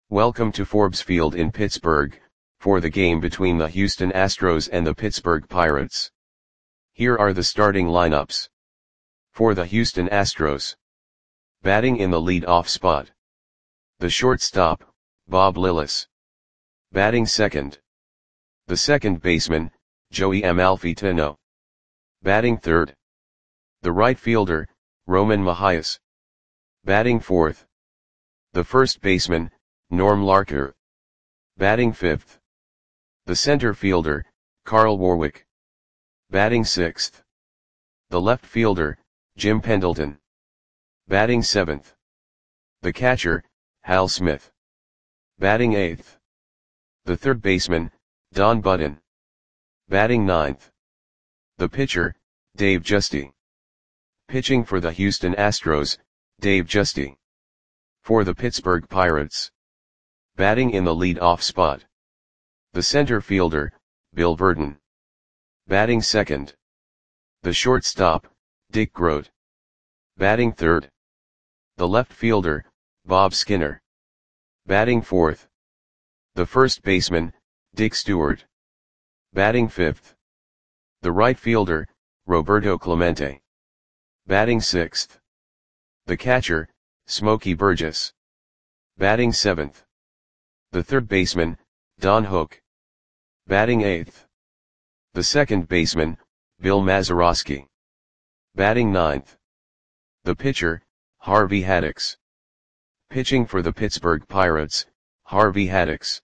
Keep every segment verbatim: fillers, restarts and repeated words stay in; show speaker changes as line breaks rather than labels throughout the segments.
Welcome to Forbes Field in Pittsburgh, for the game between the Houston Astros and the Pittsburgh Pirates. Here are the starting lineups. For the Houston Astros. Batting in the lead-off spot. The shortstop, Bob Lillis. Batting second. The second baseman, Joey Amalfitano. Batting third. The right fielder, Roman Mahias. Batting fourth. The first baseman, Norm Larker. Batting fifth. The center fielder, Carl Warwick. Batting sixth. The left fielder, Jim Pendleton. Batting seventh. The catcher, Hal Smith. Batting eighth. The third baseman, Don Budden. Batting ninth. The pitcher, Dave Giusti. Pitching for the Houston Astros, Dave Giusti. For the Pittsburgh Pirates. Batting in the lead-off spot. The center fielder, Bill Virdon. Batting second. The shortstop, Dick Groat. Batting third. The left fielder, Bob Skinner. Batting fourth. The first baseman, Dick Stewart. Batting fifth. The right fielder, Roberto Clemente. Batting sixth. The catcher, Smokey Burgess. Batting seventh. The third baseman, Don Hook. Batting eighth. The second baseman, Bill Mazeroski. Batting ninth. The pitcher, Harvey Haddix. Pitching for the Pittsburgh Pirates, Harvey Haddix.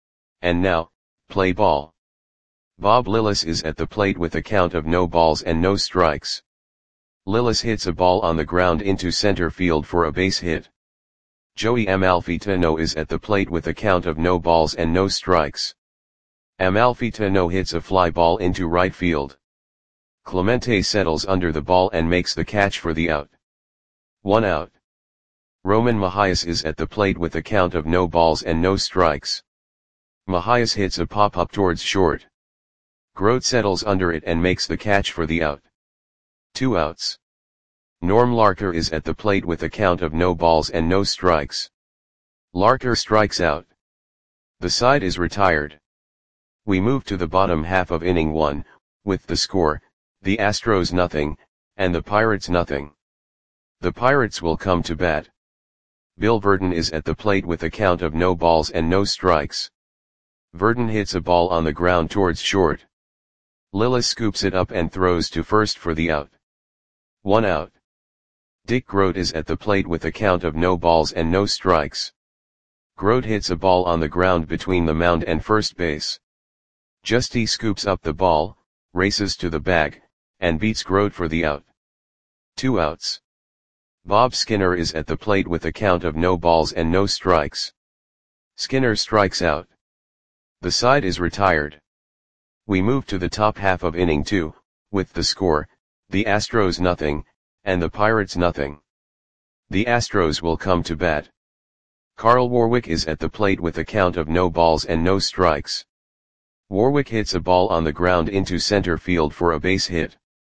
And now, play ball. Bob Lillis is at the plate with a count of no balls and no strikes. Lillis hits a ball on the ground into center field for a base hit. Joey Amalfitano is at the plate with a count of no balls and no strikes. Amalfitano hits a fly ball into right field. Clemente settles under the ball and makes the catch for the out. One out. Roman Mahias is at the plate with a count of no balls and no strikes. Mahias hits a pop-up towards short. Groat settles under it and makes the catch for the out. Two outs. Norm Larker is at the plate with a count of no balls and no strikes. Larker strikes out. The side is retired. We move to the bottom half of inning one, with the score, the Astros nothing, and the Pirates nothing. The Pirates will come to bat. Bill Virdon is at the plate with a count of no balls and no strikes. Virdon hits a ball on the ground towards short. Lillis scoops it up and throws to first for the out. One out. Dick Groat is at the plate with a count of no balls and no strikes. Groat hits a ball on the ground between the mound and first base. Giusti scoops up the ball, races to the bag, and beats Groat for the out. Two outs. Bob Skinner is at the plate with a count of no balls and no strikes. Skinner strikes out. The side is retired. We move to the top half of inning two, with the score, the Astros nothing, and the Pirates nothing. The Astros will come to bat. Carl Warwick is at the plate with a count of no balls and no strikes. Warwick hits a ball on the ground into center field for a base hit.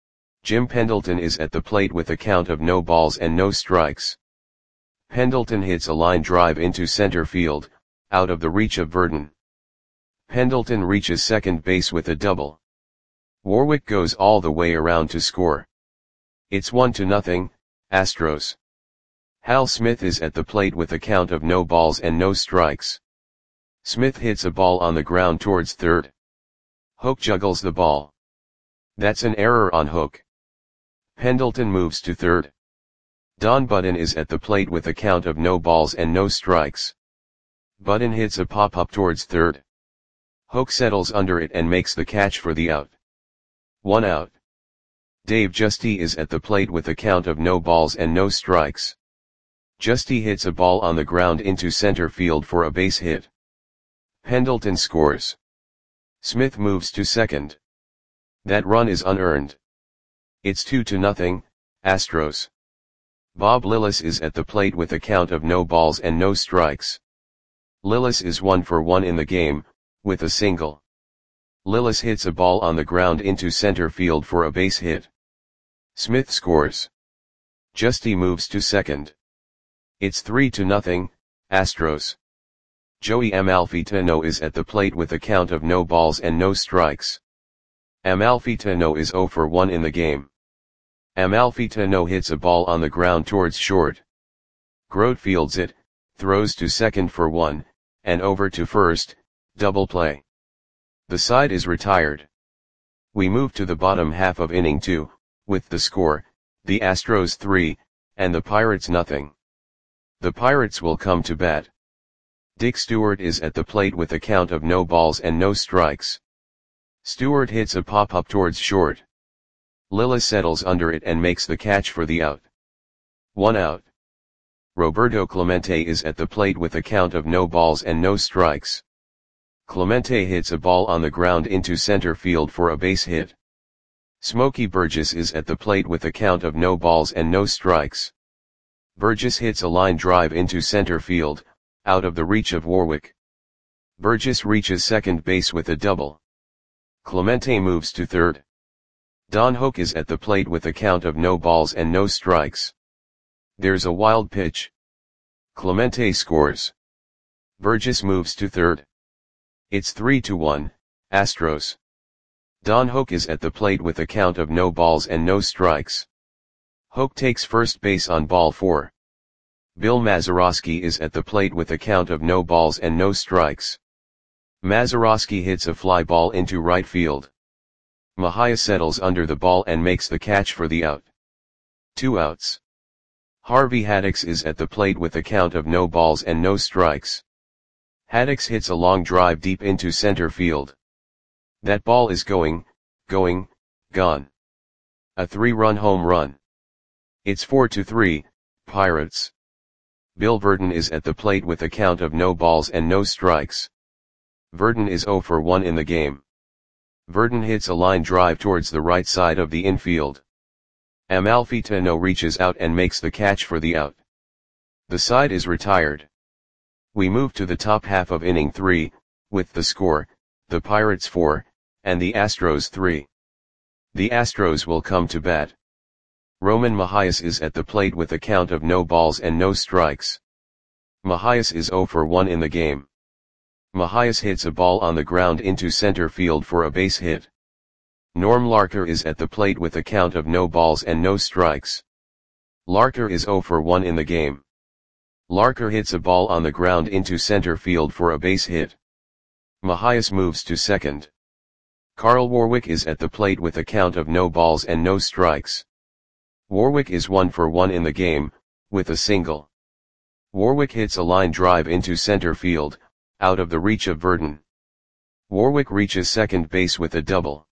Jim Pendleton is at the plate with a count of no balls and no strikes. Pendleton hits a line drive into center field, out of the reach of Virdon. Pendleton reaches second base with a double. Warwick goes all the way around to score. It's one to nothing, Astros. Hal Smith is at the plate with a count of no balls and no strikes. Smith hits a ball on the ground towards third. Hook juggles the ball. That's an error on Hook. Pendleton moves to third. Don Budden is at the plate with a count of no balls and no strikes. Budden hits a pop-up towards third. Hook settles under it and makes the catch for the out. One out. Dave Giusti is at the plate with a count of no balls and no strikes. Giusti hits a ball on the ground into center field for a base hit. Pendleton scores. Smith moves to second. That run is unearned. It's two to nothing, Astros. Bob Lillis is at the plate with a count of no balls and no strikes. Lillis is one for one in the game, with a single. Lillis hits a ball on the ground into center field for a base hit. Smith scores. Giusti moves to second. It's three to nothing, Astros. Joey Amalfitano is at the plate with a count of no balls and no strikes. Amalfitano is zero for one in the game. Amalfitano hits a ball on the ground towards short. Grote fields it, throws to second for one, and over to first, double play. The side is retired. We move to the bottom half of inning two, with the score, the Astros three, and the Pirates nothing. The Pirates will come to bat. Dick Stewart is at the plate with a count of no balls and no strikes. Stewart hits a pop-up towards short. Lilla settles under it and makes the catch for the out. One out. Roberto Clemente is at the plate with a count of no balls and no strikes. Clemente hits a ball on the ground into center field for a base hit. Smokey Burgess is at the plate with a count of no balls and no strikes. Burgess hits a line drive into center field, out of the reach of Warwick. Burgess reaches second base with a double. Clemente moves to third. Don Hoak is at the plate with a count of no balls and no strikes. There's a wild pitch. Clemente scores. Burgess moves to third. It's three to one, Astros. Don Hoak is at the plate with a count of no balls and no strikes. Hoak takes first base on ball four. Bill Mazeroski is at the plate with a count of no balls and no strikes. Mazeroski hits a fly ball into right field. Mejia settles under the ball and makes the catch for the out. Two outs. Harvey Haddix is at the plate with a count of no balls and no strikes. Haddix hits a long drive deep into center field. That ball is going, going, gone. A three-run home run. It's four to three, Pirates. Bill Verdon is at the plate with a count of no balls and no strikes. Verdon is zero for one in the game. Verdon hits a line drive towards the right side of the infield. Amalfitano reaches out and makes the catch for the out. The side is retired. We move to the top half of inning three, with the score, the Pirates four, and the Astros three. The Astros will come to bat. Roman Mejias is at the plate with a count of no balls and no strikes. Mejias is zero for one in the game. Mejias hits a ball on the ground into center field for a base hit. Norm Larker is at the plate with a count of no balls and no strikes. Larker is zero for one in the game. Larker hits a ball on the ground into center field for a base hit. Mejias moves to second. Carl Warwick is at the plate with a count of no balls and no strikes. Warwick is one for one in the game, with a single. Warwick hits a line drive into center field, out of the reach of Verdon. Warwick reaches second base with a double.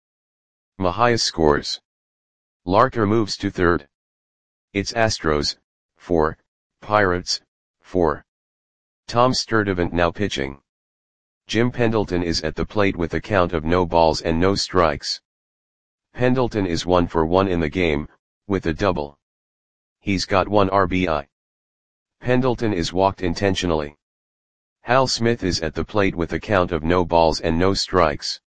Mejias scores. Larker moves to third. It's Astros, four, Pirates, four. Tom Sturdivant now pitching. Jim Pendleton is at the plate with a count of no balls and no strikes. Pendleton is one for one in the game, with a double. He's got one R B I. Pendleton is walked intentionally. Hal Smith is at the plate with a count of no balls and no strikes.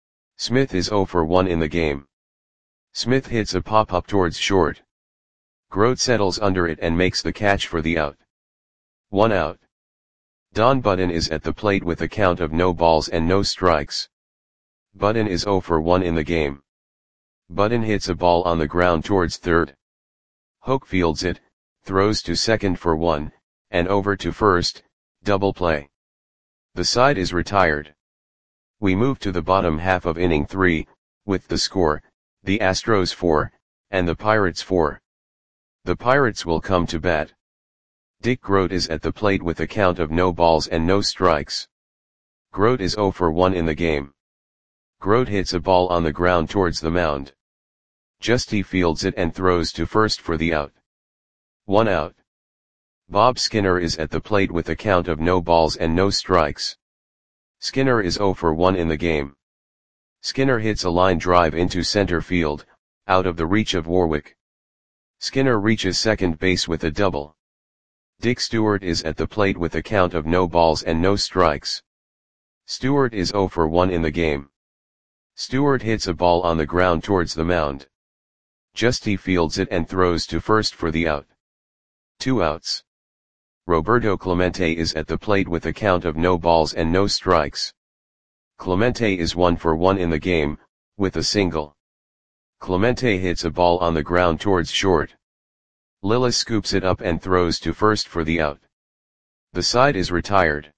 Smith is zero for one in the game. Smith hits a pop-up towards short. Grote settles under it and makes the catch for the out. One out. Don Budden is at the plate with a count of no balls and no strikes. Budden is zero for one in the game. Budden hits a ball on the ground towards third. Hoak fields it, throws to second for one, and over to first, double play. The side is retired. We move to the bottom half of inning three, with the score, the Astros four, and the Pirates four. The Pirates will come to bat. Dick Grote is at the plate with a count of no balls and no strikes. Grote is zero for one in the game. Grote hits a ball on the ground towards the mound. Justy fields it and throws to first for the out. One out. Bob Skinner is at the plate with a count of no balls and no strikes. Skinner is zero for one in the game. Skinner hits a line drive into center field, out of the reach of Warwick. Skinner reaches second base with a double. Dick Stewart is at the plate with a count of no balls and no strikes. Stewart is zero for one in the game. Stewart hits a ball on the ground towards the mound. Justy fields it and throws to first for the out. Two outs. Roberto Clemente is at the plate with a count of no balls and no strikes. Clemente is one for one in the game, with a single. Clemente hits a ball on the ground towards short. Lillis scoops it up and throws to first for the out. The side is retired.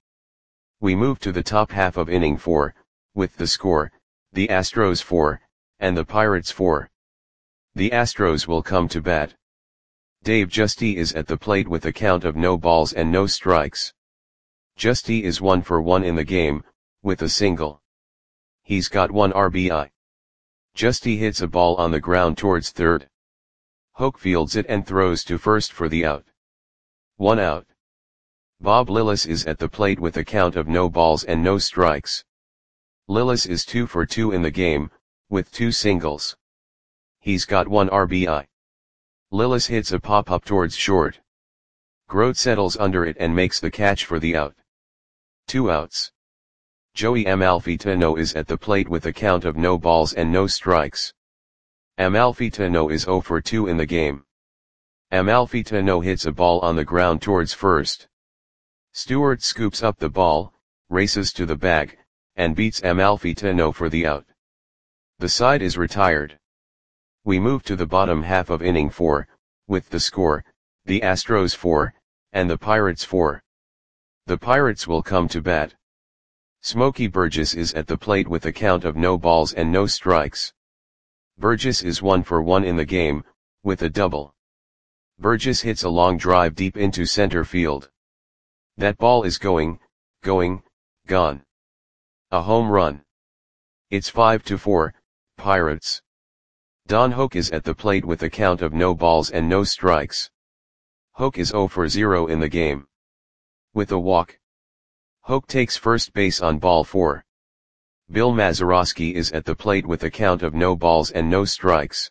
We move to the top half of inning four, with the score, the Astros four, and the Pirates four. The Astros will come to bat. Dave Giusti is at the plate with a count of no balls and no strikes. Giusti is one for one in the game, with a single. He's got one R B I. Giusti hits a ball on the ground towards third. Hoke fields it and throws to first for the out. One out. Bob Lillis is at the plate with a count of no balls and no strikes. Lillis is two for two in the game, with two singles. He's got one R B I. Lillis hits a pop-up towards short. Grote settles under it and makes the catch for the out. Two outs. Joey Amalfitano is at the plate with a count of no balls and no strikes. Amalfitano is zero for two in the game. Amalfitano hits a ball on the ground towards first. Stewart scoops up the ball, races to the bag, and beats Amalfitano for the out. The side is retired. We move to the bottom half of inning four, with the score, the Astros four, and the Pirates four. The Pirates will come to bat. Smokey Burgess is at the plate with a count of no balls and no strikes. Burgess is one for one in the game, with a double. Burgess hits a long drive deep into center field. That ball is going, going, gone. A home run. It's five to four, Pirates. Don Hoke is at the plate with a count of no balls and no strikes. Hoke is zero for zero in the game. With a walk. Hoke takes first base on ball four. Bill Mazeroski is at the plate with a count of no balls and no strikes.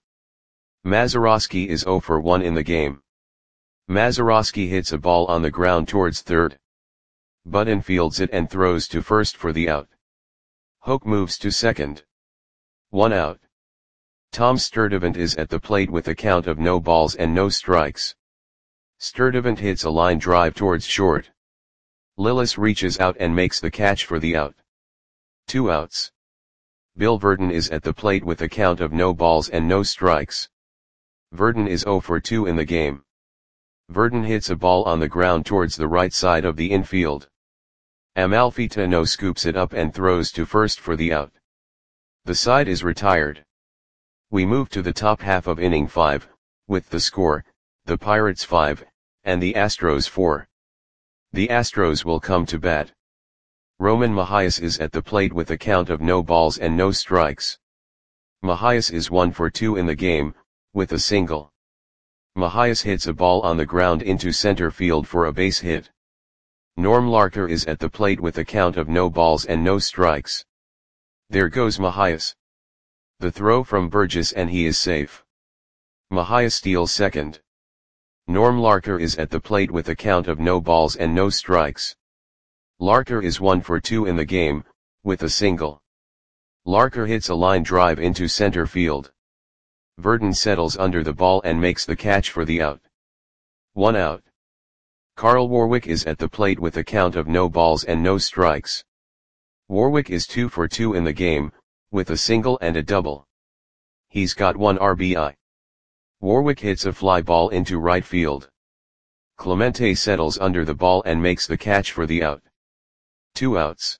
Mazeroski is zero for one in the game. Mazeroski hits a ball on the ground towards third. Button fields it and throws to first for the out. Hoke moves to second. One out. Tom Sturdivant is at the plate with a count of no balls and no strikes. Sturdivant hits a line drive towards short. Lillis reaches out and makes the catch for the out. Two outs. Bill Verdon is at the plate with a count of no balls and no strikes. Verdon is zero for two in the game. Verdon hits a ball on the ground towards the right side of the infield. Amalfitano scoops it up and throws to first for the out. The side is retired. We move to the top half of inning five, with the score, the Pirates five, and the Astros four. The Astros will come to bat. Roman Mahias is at the plate with a count of no balls and no strikes. Mahias is one for two in the game, with a single. Mahias hits a ball on the ground into center field for a base hit. Norm Larker is at the plate with a count of no balls and no strikes. There goes Mahias. The throw from Burgess and he is safe. Mahias steals second. Norm Larker is at the plate with a count of no balls and no strikes. Larker is one for two in the game, with a single. Larker hits a line drive into center field. Verdon settles under the ball and makes the catch for the out. One out. Carl Warwick is at the plate with a count of no balls and no strikes. Warwick is two for two in the game, with a single and a double. He's got one R B I. Warwick hits a fly ball into right field. Clemente settles under the ball and makes the catch for the out. Two outs.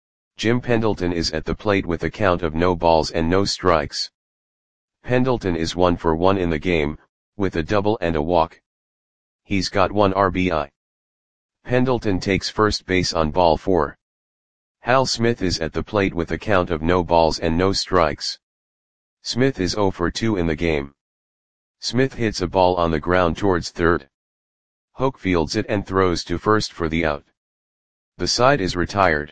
Jim Pendleton is at the plate with a count of no balls and no strikes. Pendleton is one for one in the game, with a double and a walk. He's got one R B I. Pendleton takes first base on ball four. Hal Smith is at the plate with a count of no balls and no strikes. Smith is zero for two in the game. Smith hits a ball on the ground towards third. Hoke fields it and throws to first for the out. The side is retired.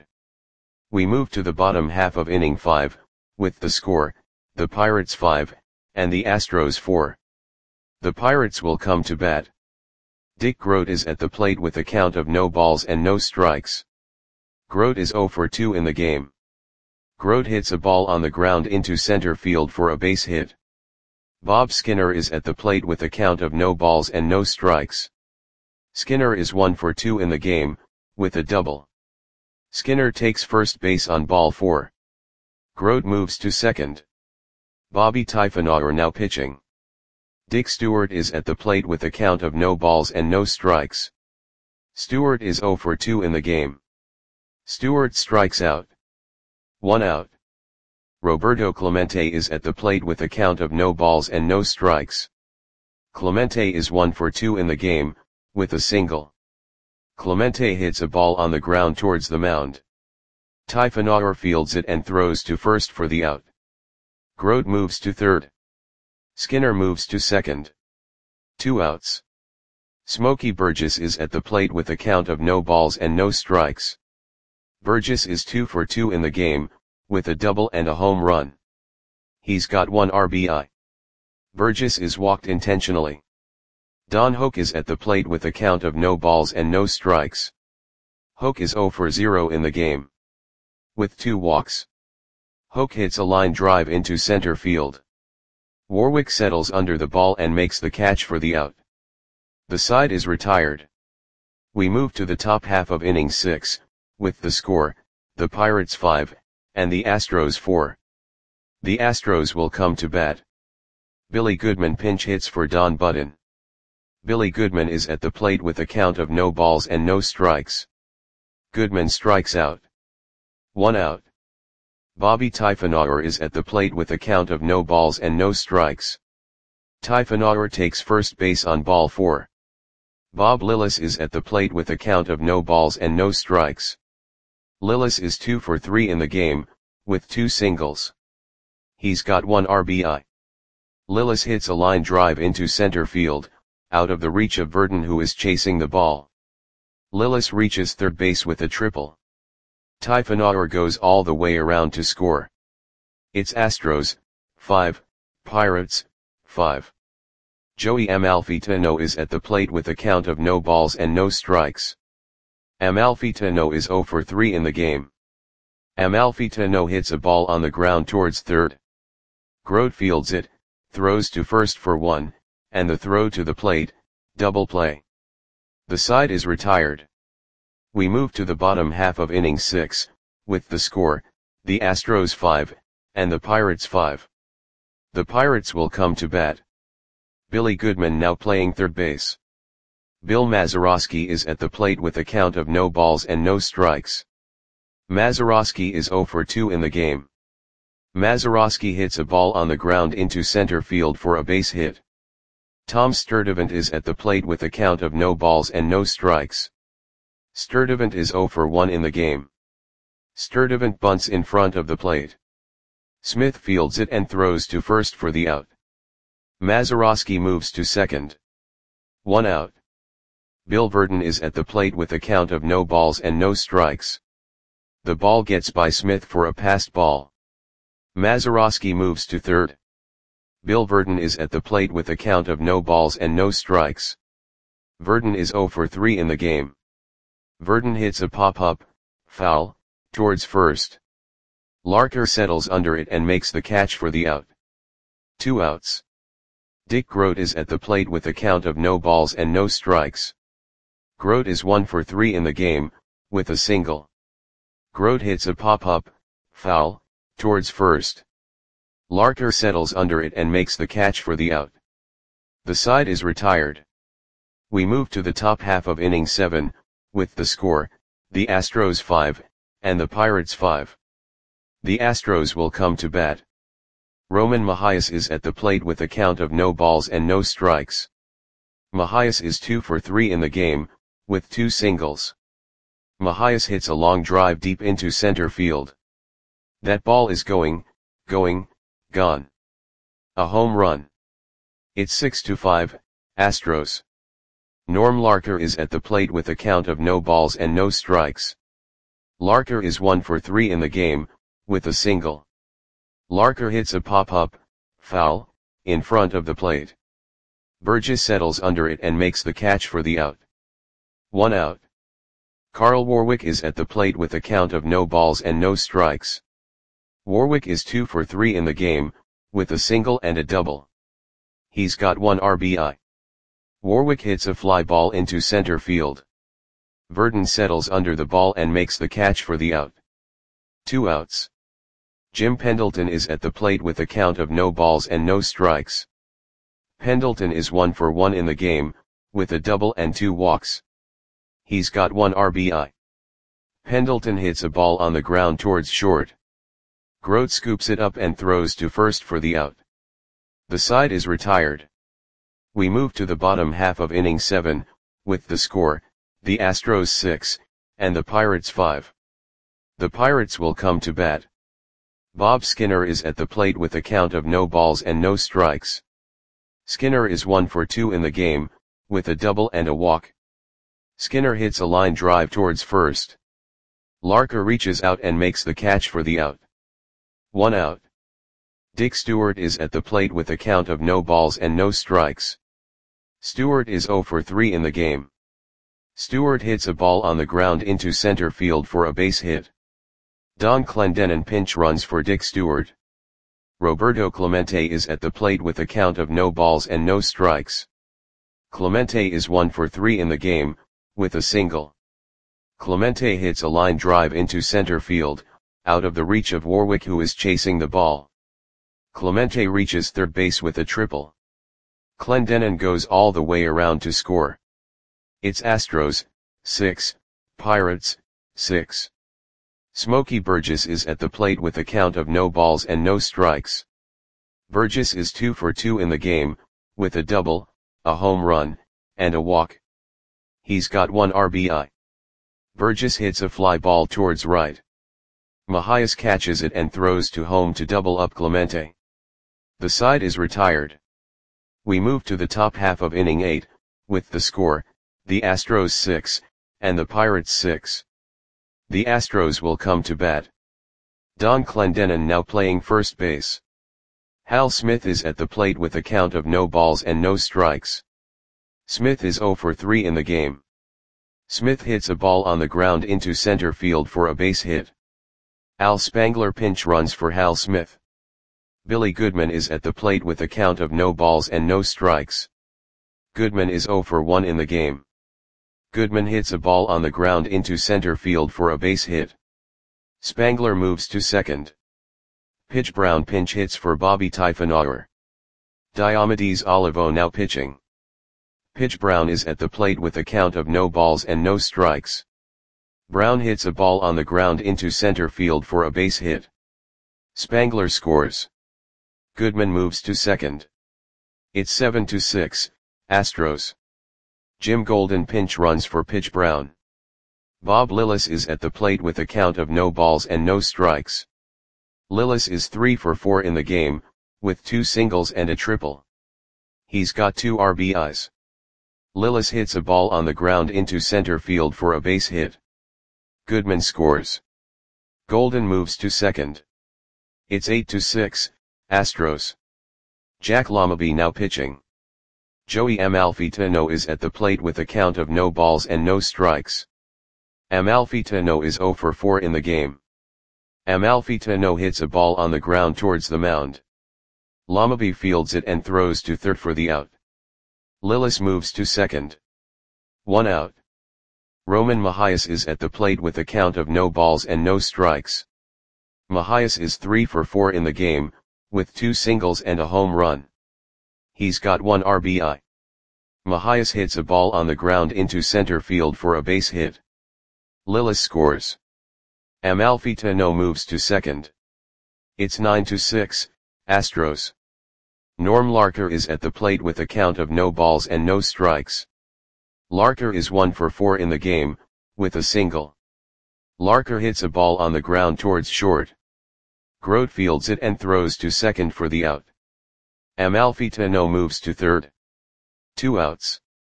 We move to the bottom half of inning five, with the score, the Pirates five, and the Astros four. The Pirates will come to bat. Dick Grote is at the plate with a count of no balls and no strikes. Grote is zero for two in the game. Grote hits a ball on the ground into center field for a base hit. Bob Skinner is at the plate with a count of no balls and no strikes. Skinner is one for two in the game, with a double. Skinner takes first base on ball four. Grote moves to second. Bobby Typhonauer now pitching. Dick Stewart is at the plate with a count of no balls and no strikes. Stewart is zero for two in the game. Stewart strikes out. One out. Roberto Clemente is at the plate with a count of no balls and no strikes. Clemente is one for two in the game, with a single. Clemente hits a ball on the ground towards the mound. Typhonauer fields it and throws to first for the out. Grote moves to third. Skinner moves to second. Two outs. Smokey Burgess is at the plate with a count of no balls and no strikes. Burgess is two for two in the game, with a double and a home run. He's got one R B I. Burgess is walked intentionally. Don Hoak is at the plate with a count of no balls and no strikes. Hoak is zero for zero in the game. With two walks. Hoak hits a line drive into center field. Warwick settles under the ball and makes the catch for the out. The side is retired. We move to the top half of inning six, with the score, the Pirates five, and the Astros four. The Astros will come to bat. Billy Goodman pinch hits for Don Budden. Billy Goodman is at the plate with a count of no balls and no strikes. Goodman strikes out. One out. Bobby Typhonauer is at the plate with a count of no balls and no strikes. Typhonauer takes first base on ball four. Bob Lillis is at the plate with a count of no balls and no strikes. Lillis is two for three in the game, with two singles. He's got one R B I. Lillis hits a line drive into center field, out of the reach of Burton, who is chasing the ball. Lillis reaches third base with a triple. Typhonauer goes all the way around to score. It's Astros, five, Pirates, five. Joey Amalfitano is at the plate with a count of no balls and no strikes. Amalfitano is zero for three in the game. Amalfitano hits a ball on the ground towards third. Grote fields it, throws to first for one, and the throw to the plate, double play. The side is retired. We move to the bottom half of inning six, with the score, the Astros five, and the Pirates five. The Pirates will come to bat. Billy Goodman now playing third base. Bill Mazeroski is at the plate with a count of no balls and no strikes. Mazeroski is zero for two in the game. Mazeroski hits a ball on the ground into center field for a base hit. Tom Sturdivant is at the plate with a count of no balls and no strikes. Sturdivant is zero for one in the game. Sturdivant bunts in front of the plate. Smith fields it and throws to first for the out. Mazeroski moves to second. One out. Bill Burton is at the plate with a count of no balls and no strikes. The ball gets by Smith for a passed ball. Mazeroski moves to third. Bill Burton is at the plate with a count of no balls and no strikes. Burton is zero for three in the game. Burton hits a pop-up, foul, towards first. Larker settles under it and makes the catch for the out. Two outs. Dick Grote is at the plate with a count of no balls and no strikes. Grote is one for three in the game, with a single. Grote hits a pop-up, foul, towards first. Larker settles under it and makes the catch for the out. The side is retired. We move to the top half of inning seven, with the score, the Astros five, and the Pirates five. The Astros will come to bat. Roman Mahias is at the plate with a count of no balls and no strikes. Mahias is two for three in the game, with two singles. Mahias hits a long drive deep into center field. That ball is going, going, gone. A home run. It's six to five, Astros. Norm Larker is at the plate with a count of no balls and no strikes. Larker is one for three in the game, with a single. Larker hits a pop-up, foul, in front of the plate. Burgess settles under it and makes the catch for the out. One out. Carl Warwick is at the plate with a count of no balls and no strikes. Warwick is two for three in the game, with a single and a double. He's got one R B I. Warwick hits a fly ball into center field. Verdon settles under the ball and makes the catch for the out. Two outs. Jim Pendleton is at the plate with a count of no balls and no strikes. Pendleton is one for one in the game, with a double and two walks. He's got one R B I. Pendleton hits a ball on the ground towards short. Grote scoops it up and throws to first for the out. The side is retired. We move to the bottom half of inning seven, with the score, the Astros six, and the Pirates five. The Pirates will come to bat. Bob Skinner is at the plate with a count of no balls and no strikes. Skinner is one for two in the game, with a double and a walk. Skinner hits a line drive towards first. Larker reaches out and makes the catch for the out. One out. Dick Stewart is at the plate with a count of no balls and no strikes. Stewart is zero for three in the game. Stewart hits a ball on the ground into center field for a base hit. Don Clendenon pinch runs for Dick Stewart. Roberto Clemente is at the plate with a count of no balls and no strikes. Clemente is one for three in the game, with a single. Clemente hits a line drive into center field, out of the reach of Warwick, who is chasing the ball. Clemente reaches third base with a triple. Clendenon goes all the way around to score. It's Astros, six, Pirates, six. Smokey Burgess is at the plate with a count of no balls and no strikes. Burgess is two for two in the game, with a double, a home run, and a walk. He's got one R B I. Burgess hits a fly ball towards right. Mahias catches it and throws to home to double up Clemente. The side is retired. We move to the top half of inning eight, with the score, the Astros six, and the Pirates six. The Astros will come to bat. Don Clendenon now playing first base. Hal Smith is at the plate with a count of no balls and no strikes. Smith is zero for three in the game. Smith hits a ball on the ground into center field for a base hit. Al Spangler pinch runs for Hal Smith. Billy Goodman is at the plate with a count of no balls and no strikes. Goodman is zero for one in the game. Goodman hits a ball on the ground into center field for a base hit. Spangler moves to second. Pitch Brown pinch hits for Bobby Typhonauer. Diomedes Olivo now pitching. Pitch Brown is at the plate with a count of no balls and no strikes. Brown hits a ball on the ground into center field for a base hit. Spangler scores. Goodman moves to second. It's seven to six, Astros. Jim Golden pinch runs for Pitch Brown. Bob Lillis is at the plate with a count of no balls and no strikes. Lillis is three for four in the game, with two singles and a triple. He's got two R B Is. Lillis hits a ball on the ground into center field for a base hit. Goodman scores. Golden moves to second. It's eight to six, Astros. Jack Lamabee now pitching. Joey Amalfitano is at the plate with a count of no balls and no strikes. Amalfitano is zero for four in the game. Amalfitano hits a ball on the ground towards the mound. Lamabee fields it and throws to third for the out. Lillis moves to second. One out. Roman Mahias is at the plate with a count of no balls and no strikes. Mahias is three for four in the game, with two singles and a home run. He's got one R B I. Mahias hits a ball on the ground into center field for a base hit. Lillis scores. Amalfitano moves to second. It's nine to six, Astros. Norm Larker is at the plate with a count of no balls and no strikes. Larker is one for four in the game, with a single. Larker hits a ball on the ground towards short. Grote fields it and throws to second for the out. Amalfitano moves to third. Two outs.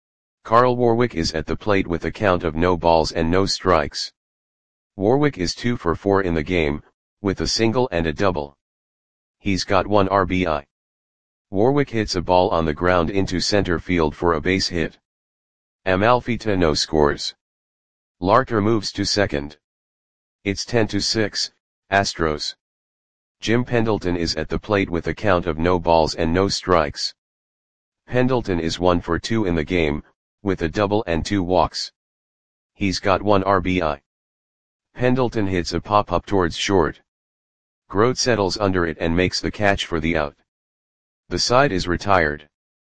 Carl Warwick is at the plate with a count of no balls and no strikes. Warwick is two for four in the game, with a single and a double. He's got one R B I. Warwick hits a ball on the ground into center field for a base hit. Amalfitano scores. Larker moves to second. It's ten to six, Astros. Jim Pendleton is at the plate with a count of no balls and no strikes. Pendleton is one for two in the game, with a double and two walks. He's got one R B I. Pendleton hits a pop-up towards short. Grote settles under it and makes the catch for the out. The side is retired.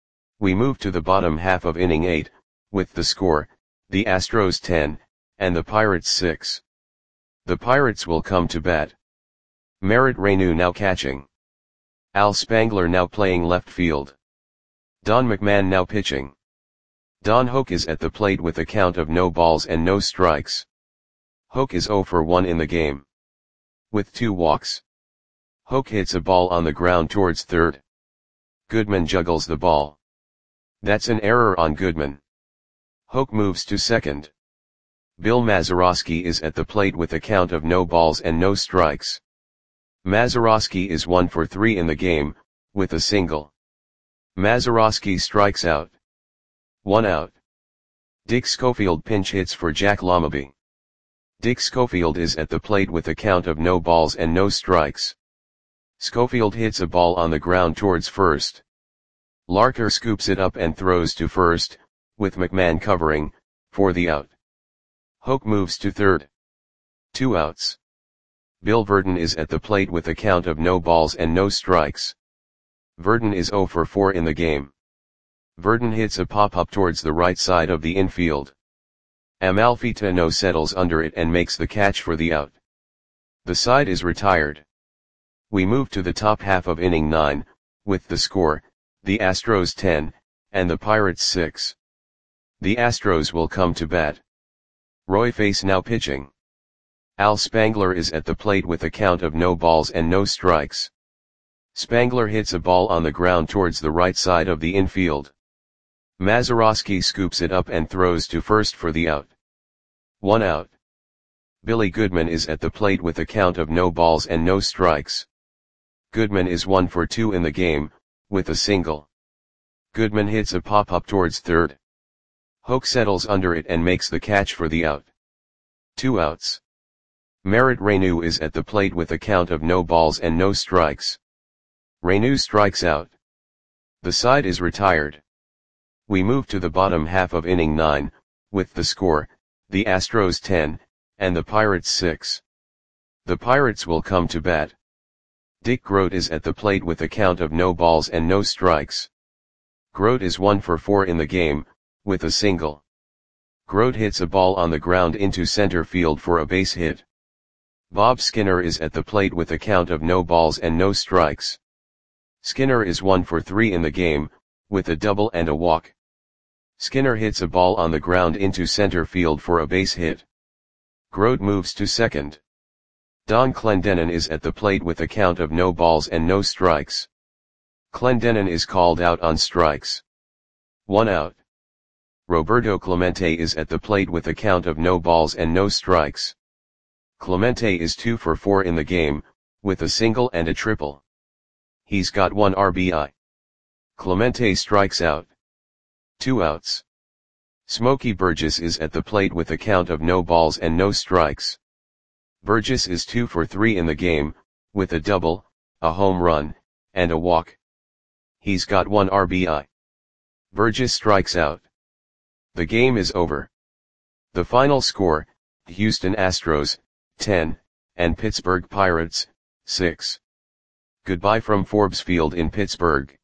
We move to the bottom half of inning eight, with the score, the Astros ten, and the Pirates six. The Pirates will come to bat. Merritt Reyneau now catching. Al Spangler now playing left field. Don McMahon now pitching. Don Hoak is at the plate with a count of no balls and no strikes. Hoak is zero for one in the game, with two walks. Hoak hits a ball on the ground towards third. Goodman juggles the ball. That's an error on Goodman. Hoak moves to second. Bill Mazeroski is at the plate with a count of no balls and no strikes. Mazeroski is one for three in the game, with a single. Mazeroski strikes out. One out. Dick Schofield pinch hits for Jack Lamaby. Dick Schofield is at the plate with a count of no balls and no strikes. Schofield hits a ball on the ground towards first. Larker scoops it up and throws to first, with McMahon covering, for the out. Hoak moves to third. Two outs. Bill Verdon is at the plate with a count of no balls and no strikes. Verdon is zero for four in the game. Verdon hits a pop-up towards the right side of the infield. Amalfitano settles under it and makes the catch for the out. The side is retired. We move to the top half of inning nine, with the score, the Astros ten, and the Pirates six. The Astros will come to bat. Roy Face now pitching. Al Spangler is at the plate with a count of no balls and no strikes. Spangler hits a ball on the ground towards the right side of the infield. Mazeroski scoops it up and throws to first for the out. One out. Billy Goodman is at the plate with a count of no balls and no strikes. Goodman is one for two in the game, with a single. Goodman hits a pop-up towards third. Hoak settles under it and makes the catch for the out. Two outs. Merritt Reyneau is at the plate with a count of no balls and no strikes. Reyneau strikes out. The side is retired. We move to the bottom half of inning nine, with the score, the Astros ten, and the Pirates six. The Pirates will come to bat. Dick Grote is at the plate with a count of no balls and no strikes. Grote is one for four in the game, with a single. Grote hits a ball on the ground into center field for a base hit. Bob Skinner is at the plate with a count of no balls and no strikes. Skinner is one for three in the game, with a double and a walk. Skinner hits a ball on the ground into center field for a base hit. Grote moves to second. Don Clendenon is at the plate with a count of no balls and no strikes. Clendenon is called out on strikes. One out. Roberto Clemente is at the plate with a count of no balls and no strikes. Clemente is two for four in the game, with a single and a triple. He's got one R B I. Clemente strikes out. Two outs. Smokey Burgess is at the plate with a count of no balls and no strikes. Burgess is two for three in the game, with a double, a home run, and a walk. He's got one R B I. Burgess strikes out. The game is over. The final score, Houston Astros, ten, and Pittsburgh Pirates, six. Goodbye from Forbes Field in Pittsburgh.